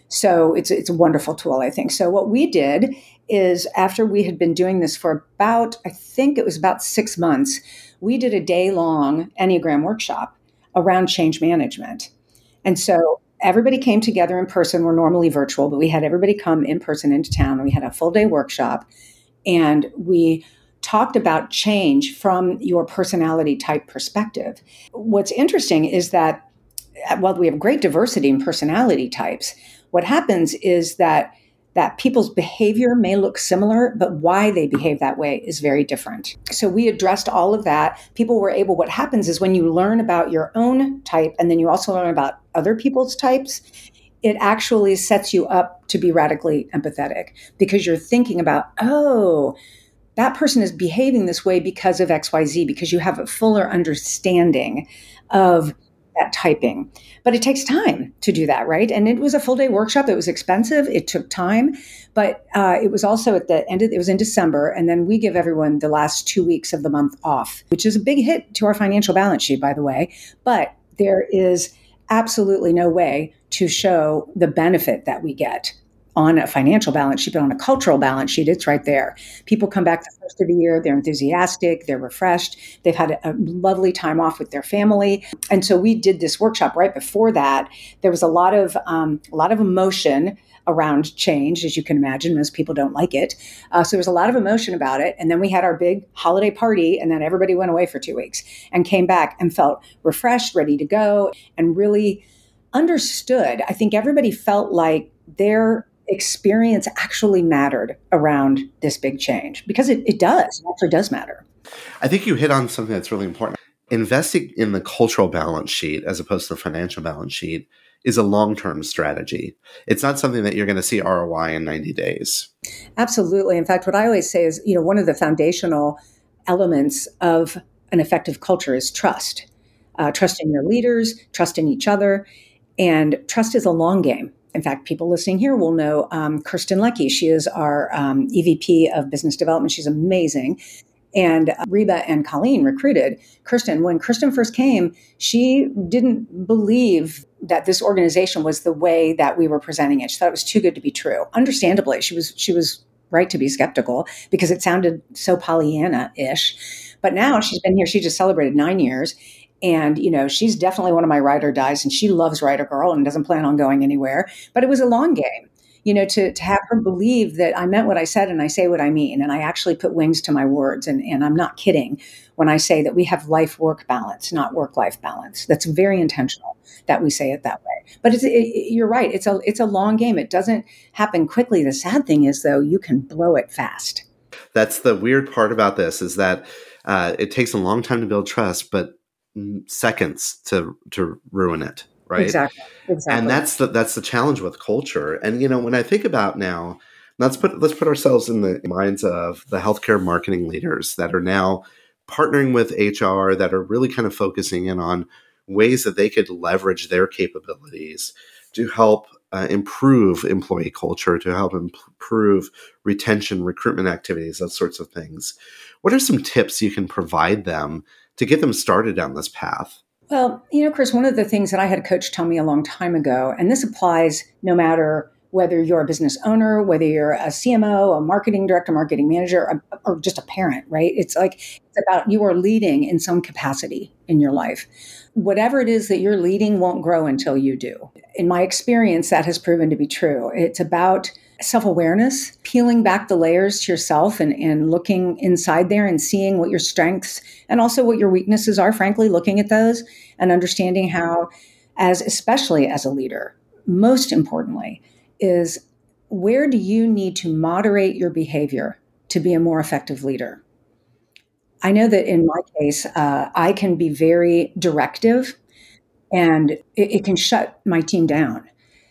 So it's it's a wonderful tool, I think. So what we did is after we had been doing this for about, I think it was about six months, we did a day-long Enneagram workshop around change management. And so everybody came together in person. We're normally virtual, but we had everybody come in person into town. We had a full day workshop, and we talked about change from your personality type perspective. What's interesting is that while we have great diversity in personality types, what happens is that that people's behavior may look similar, but why they behave that way is very different. So we addressed all of that. People were able, what happens is when you learn about your own type and then you also learn about other people's types, it actually sets you up to be radically empathetic because you're thinking about, oh, that person is behaving this way because of X Y Z, because you have a fuller understanding of that typing. But it takes time to do that, right? And it was a full day workshop. It was expensive. It took time, but uh, it was also at the end of, it was in December. And then we give everyone the last two weeks of the month off, which is a big hit to our financial balance sheet, by the way. But there is absolutely no way to show the benefit that we get on a financial balance sheet, but on a cultural balance sheet, it's right there. People come back the first of the year, they're enthusiastic, they're refreshed, they've had a, a lovely time off with their family. And so we did this workshop right before that. There was a lot of um, a lot of emotion around change, as you can imagine. Most people don't like it. Uh, so there was a lot of emotion about it. And then we had our big holiday party, and then everybody went away for two weeks and came back and felt refreshed, ready to go, and really understood. I think everybody felt like their experience actually mattered around this big change, because it, it does, it actually does matter. I think you hit on something that's really important. Investing in the cultural balance sheet as opposed to the financial balance sheet is a long-term strategy. It's not something that you're going to see R O I in ninety days. Absolutely. In fact, what I always say is, you know, one of the foundational elements of an effective culture is trust. Uh, trust in your leaders, trust in each other, and trust is a long game. In fact, people listening here will know um, Kirsten Leckie. She is our um, E V P of Business Development. She's amazing. And uh, Reba and Colleen recruited Kirsten. When Kirsten first came, she didn't believe that this organization was the way that we were presenting it. She thought it was too good to be true. Understandably, she was she was right to be skeptical because it sounded so Pollyanna-ish. But now she's been here. She just celebrated nine years. And, you know, she's definitely one of my ride or dies, and she loves Writer Girl and doesn't plan on going anywhere. But it was a long game, you know, to, to have her believe that I meant what I said and I say what I mean. And I actually put wings to my words. And, and I'm not kidding when I say that we have life-work balance, not work-life balance. That's very intentional that we say it that way. But it's, it, you're right. It's a, it's a long game. It doesn't happen quickly. The sad thing is, though, you can blow it fast. That's the weird part about this, is that uh, it takes a long time to build trust, but seconds to to ruin it, right? Exactly. Exactly. And that's the that's the challenge with culture. And you know, when I think about now, let's put let's put ourselves in the minds of the healthcare marketing leaders that are now partnering with H R, that are really kind of focusing in on ways that they could leverage their capabilities to help uh, improve employee culture, to help improve retention, recruitment activities, those sorts of things. What are some tips you can provide them to get them started down this path? Well, you know, Chris, one of the things that I had a coach tell me a long time ago, and this applies no matter whether you're a business owner, whether you're a C M O, a marketing director, marketing manager, or just a parent, right? It's like, it's about you are leading in some capacity in your life. Whatever it is that you're leading won't grow until you do. In my experience, that has proven to be true. It's about self-awareness, peeling back the layers to yourself and, and looking inside there and seeing what your strengths and also what your weaknesses are, frankly, looking at those and understanding how, as especially as a leader, most importantly, is where do you need to moderate your behavior to be a more effective leader? I know that in my case, uh, I can be very directive, and it, it can shut my team down.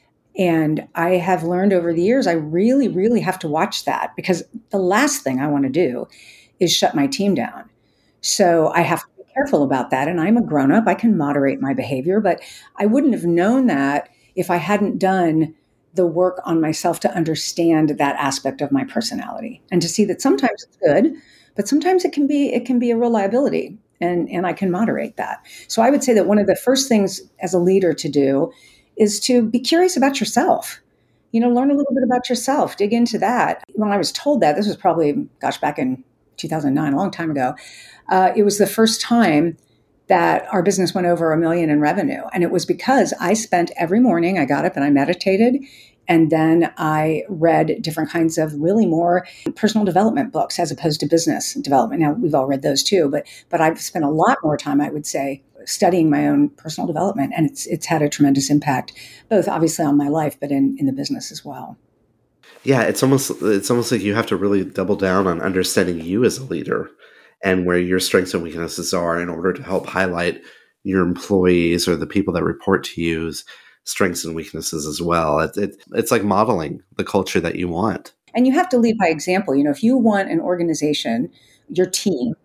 And I have learned over the years, I really, really have to watch that, because the last thing I want to do is shut my team down. So I have to be careful about that. And I'm a grown up. I can moderate my behavior, but I wouldn't have known that if I hadn't done the work on myself to understand that aspect of my personality and to see that sometimes it's good, but sometimes it can be, it can be a real liability, and, and I can moderate that. So I would say that one of the first things as a leader to do is to be curious about yourself. You know, learn a little bit about yourself, dig into that. When I was told that, this was probably, gosh, back in two thousand nine, a long time ago, uh, it was the first time that our business went over a million in revenue. And it was because I spent every morning, I got up and I meditated, and then I read different kinds of really more personal development books as opposed to business development. Now, we've all read those too, but but I've spent a lot more time, I would say, studying my own personal development. And it's it's had a tremendous impact, both obviously on my life, but in, in the business as well. Yeah, it's almost it's almost like you have to really double down on understanding you as a leader and where your strengths and weaknesses are in order to help highlight your employees or the people that report to you's strengths and weaknesses as well. It, it, it's like modeling the culture that you want. And you have to lead by example. You know, if you want an organization, your team,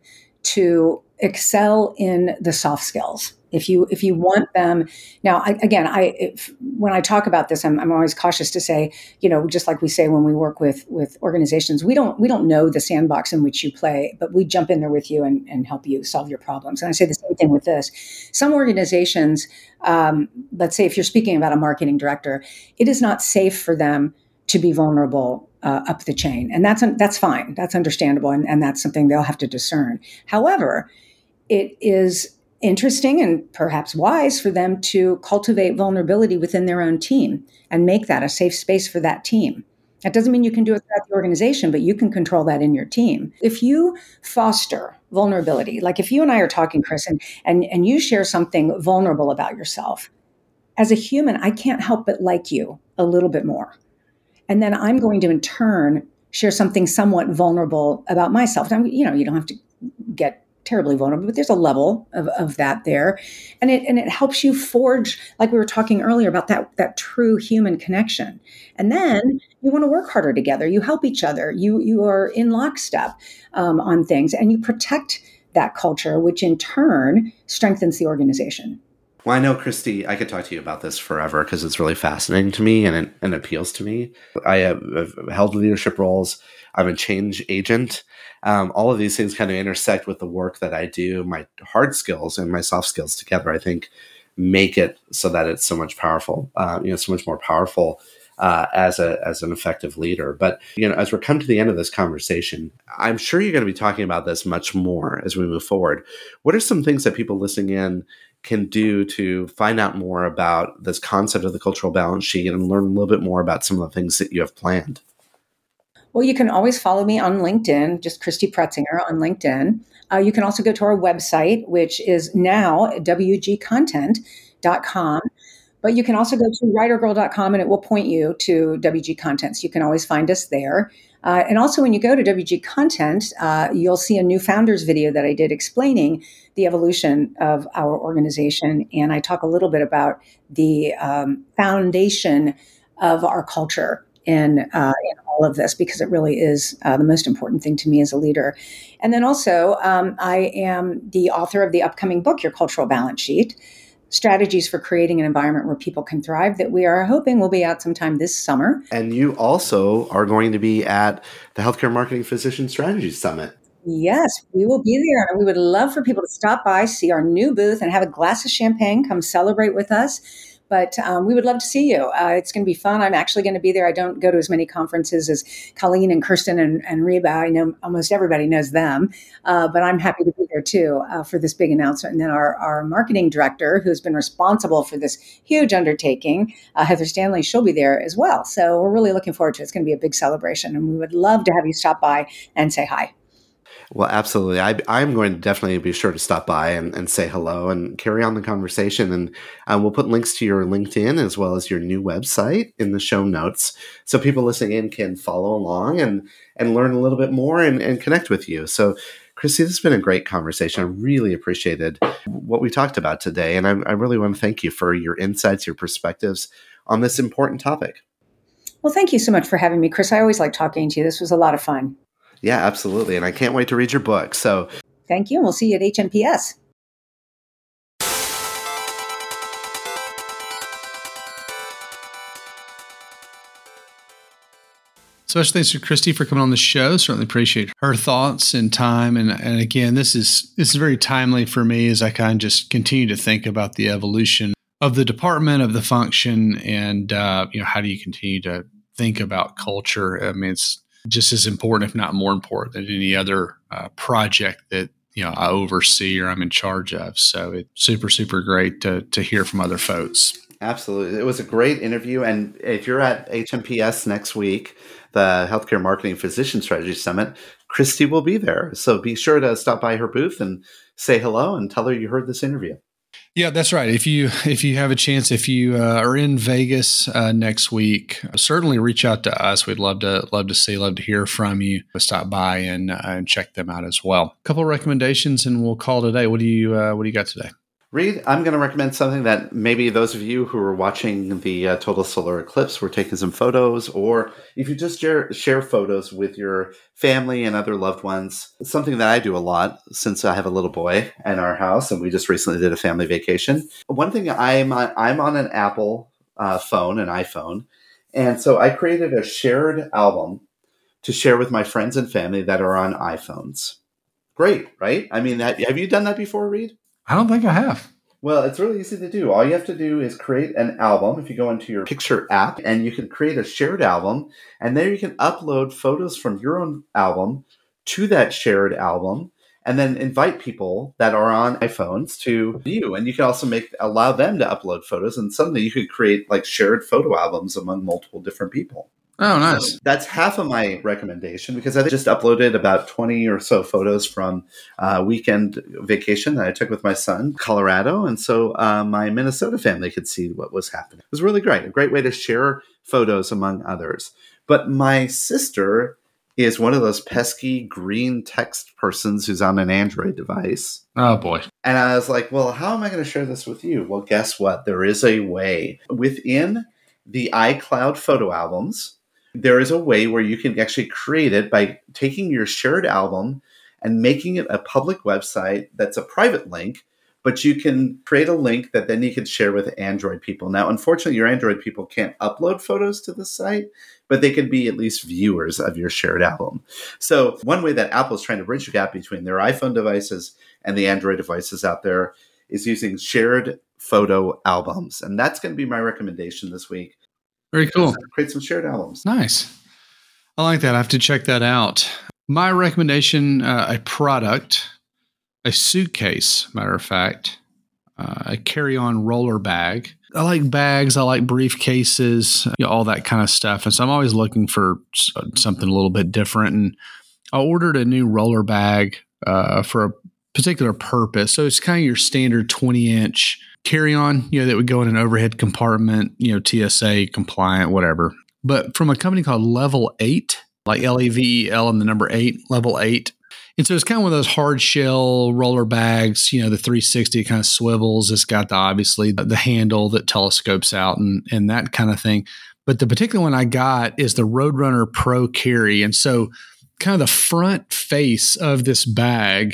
to excel in the soft skills, if you if you want them now, I, again, I if, when I talk about this, I'm, I'm always cautious to say, you know, just like we say when we work with with organizations, we don't we don't know the sandbox in which you play, but we jump in there with you and, and help you solve your problems. And I say the same thing with this. Some organizations, um, let's say if you're speaking about a marketing director, it is not safe for them to be vulnerable uh, up the chain, and that's that's fine, that's understandable, and, and that's something they'll have to discern. However, it is interesting and perhaps wise for them to cultivate vulnerability within their own team and make that a safe space for that team. That doesn't mean you can do it throughout the organization, but you can control that in your team. If you foster vulnerability, like if you and I are talking, Chris, and, and, and you share something vulnerable about yourself, as a human, I can't help but like you a little bit more. And then I'm going to, in turn, share something somewhat vulnerable about myself. And I'm, you know, you don't have to get terribly vulnerable, but there's a level of, of that there. And it and it helps you forge, like we were talking earlier, about that, that true human connection. And then you want to work harder together. You help each other. You, you are in lockstep um, on things, and you protect that culture, which in turn strengthens the organization. Well, I know, Christy, I could talk to you about this forever because it's really fascinating to me and it, and it appeals to me. I have, have held leadership roles. I'm a change agent. Um, all of these things kind of intersect with the work that I do. My hard skills and my soft skills together, I think, make it so that it's so much powerful, uh, you know, so much more powerful uh, as a as an effective leader. But, you know, as we're coming to the end of this conversation, I'm sure you're going to be talking about this much more as we move forward. What are some things that people listening in can do to find out more about this concept of the cultural balance sheet and learn a little bit more about some of the things that you have planned? Well, you can always follow me on LinkedIn, just Christy Pretzinger on LinkedIn. Uh, you can also go to our website, which is now w g content dot com. But you can also go to writer girl dot com and it will point you to W G Content. So you can always find us there. Uh, and also when you go to W G Content, uh, you'll see a new founders video that I did explaining the evolution of our organization. And I talk a little bit about the um, foundation of our culture in, uh, in all of this, because it really is uh, the most important thing to me as a leader. And then also, um, I am the author of the upcoming book, Your Cultural Balance Sheet, Strategies for Creating an Environment Where People Can Thrive, that we are hoping will be out sometime this summer. And you also are going to be at the Healthcare Marketing Physician Strategy Summit. Yes, we will be there. And we would love for people to stop by, see our new booth, and have a glass of champagne, come celebrate with us. But um, we would love to see you. Uh, it's going to be fun. I'm actually going to be there. I don't go to as many conferences as Colleen and Kirsten and, and Reba. I know almost everybody knows them, uh, but I'm happy to be there too uh, for this big announcement. And then our, our marketing director, who's been responsible for this huge undertaking, uh, Heather Stanley, she'll be there as well. So we're really looking forward to it. It's going to be a big celebration, and we would love to have you stop by and say hi. Well, absolutely. I, I'm going to definitely be sure to stop by and, and say hello and carry on the conversation. And uh, we'll put links to your LinkedIn as well as your new website in the show notes so people listening in can follow along and, and learn a little bit more and, and connect with you. So, Christy, this has been a great conversation. I really appreciated what we talked about today. And I, I really want to thank you for your insights, your perspectives on this important topic. Well, thank you so much for having me, Chris. I always like talking to you. This was a lot of fun. Yeah, absolutely. And I can't wait to read your book. So thank you. And we'll see you at H N P S. Special thanks to Christy for coming on the show. Certainly appreciate her thoughts and time. And, and again, this is this is very timely for me as I kind of just continue to think about the evolution of the department, of the function, and uh, you know, how do you continue to think about culture? I mean, it's just as important, if not more important, than any other uh, project that you know I oversee or I'm in charge of. So it's super, super great to to hear from other folks. Absolutely. It was a great interview. And if you're at H M P S next week, the Healthcare Marketing Physician Strategy Summit, Christy will be there. So be sure to stop by her booth and say hello and tell her you heard this interview. Yeah, that's right. If you if you have a chance, if you uh, are in Vegas uh, next week, certainly reach out to us. We'd love to love to see, love to hear from you. Stop by and uh, and check them out as well. A couple of recommendations, and we'll call it a day. What do you uh, what do you got today? Reed, I'm going to recommend something that maybe those of you who are watching the uh, total solar eclipse were taking some photos, or if you just share, share photos with your family and other loved ones. Something that I do a lot since I have a little boy in our house, and we just recently did a family vacation. One thing, I'm on, I'm on an Apple uh, phone, an iPhone, and so I created a shared album to share with my friends and family that are on iPhones. Great, right? I mean, that, have you done that before, Reed? I don't think I have. Well, it's really easy to do. All you have to do is create an album. If you go into your Picture app, and you can create a shared album, and there you can upload photos from your own album to that shared album, and then invite people that are on iPhones to view. And you can also make allow them to upload photos, and suddenly you could create like shared photo albums among multiple different people. Oh, nice. So that's half of my recommendation, because I just uploaded about twenty or so photos from a weekend vacation that I took with my son, Colorado. And so uh, my Minnesota family could see what was happening. It was really great. A great way to share photos among others. But my sister is one of those pesky green text persons who's on an Android device. Oh, boy. And I was like, well, how am I going to share this with you? Well, guess what? There is a way. Within the iCloud photo albums, there is a way where you can actually create it by taking your shared album and making it a public website that's a private link, but you can create a link that then you can share with Android people. Now, unfortunately, your Android people can't upload photos to the site, but they can be at least viewers of your shared album. So one way that Apple is trying to bridge the gap between their iPhone devices and the Android devices out there is using shared photo albums. And that's going to be my recommendation this week. Very cool. Create some shared albums. Nice. I like that. I have to check that out. My recommendation, uh, a product, a suitcase, matter of fact, uh, a carry-on roller bag. I like bags. I like briefcases, you know, all that kind of stuff. And so I'm always looking for something a little bit different. And I ordered a new roller bag uh, for a particular purpose. So it's kind of your standard twenty inch carry-on, you know, that would go in an overhead compartment, you know, T S A compliant, whatever. But from a company called Level eight, like L E V E L and the number eight, Level eight. And so it's kind of one of those hard shell roller bags, you know, the three sixty kind of swivels. It's got the, obviously the, the handle that telescopes out and, and that kind of thing. But the particular one I got is the Roadrunner Pro Carry. And so kind of the front face of this bag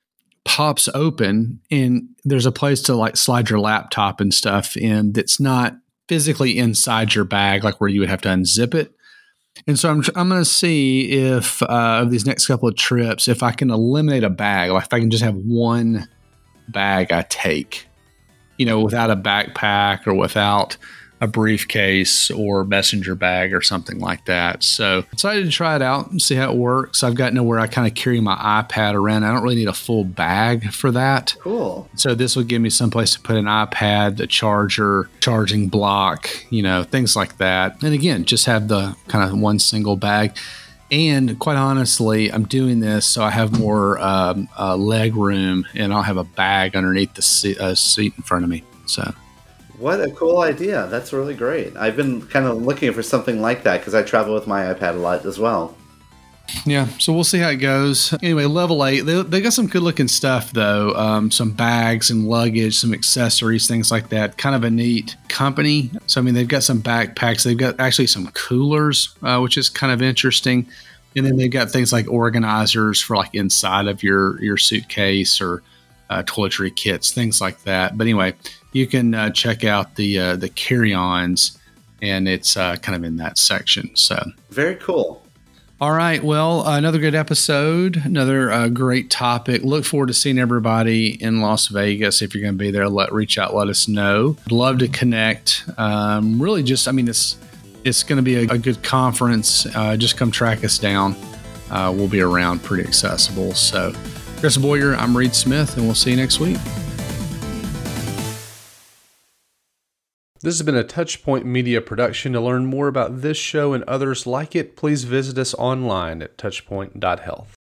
pops open, and there's a place to like slide your laptop and stuff in that's not physically inside your bag, like where you would have to unzip it. And so I'm I'm going to see if uh, of these next couple of trips, if I can eliminate a bag, like if I can just have one bag I take, you know, without a backpack or without a briefcase or messenger bag or something like that. So excited to try it out and see how it works. I've got nowhere I kind of carry my iPad around. I don't really need a full bag for that. Cool. So this will give me someplace to put an iPad, a charger, charging block, you know, things like that. And again, just have the kind of one single bag. And quite honestly, I'm doing this so I have more um, uh, leg room, and I'll have a bag underneath the seat, uh, seat in front of me. So. What a cool idea. That's really great. I've been kind of looking for something like that because I travel with my iPad a lot as well. Yeah, so we'll see how it goes. Anyway, Level eight, they, they got some good looking stuff though. Um, some bags and luggage, some accessories, things like that. Kind of a neat company. So, I mean, they've got some backpacks. They've got actually some coolers, uh, which is kind of interesting. And then they've got things like organizers for like inside of your, your suitcase, or uh, toiletry kits, things like that. But anyway, you can uh, check out the uh, the carry-ons, and it's uh, kind of in that section. So very cool. All right. Well, another good episode, another uh, great topic. Look forward to seeing everybody in Las Vegas. If you're going to be there, let reach out, let us know. I'd love to connect. Um, really just, I mean, it's, it's going to be a, a good conference. Uh, just come track us down. Uh, we'll be around, pretty accessible. So Chris Boyer, I'm Reed Smith, and we'll see you next week. This has been a Touchpoint Media production. To learn more about this show and others like it, please visit us online at touchpoint dot health.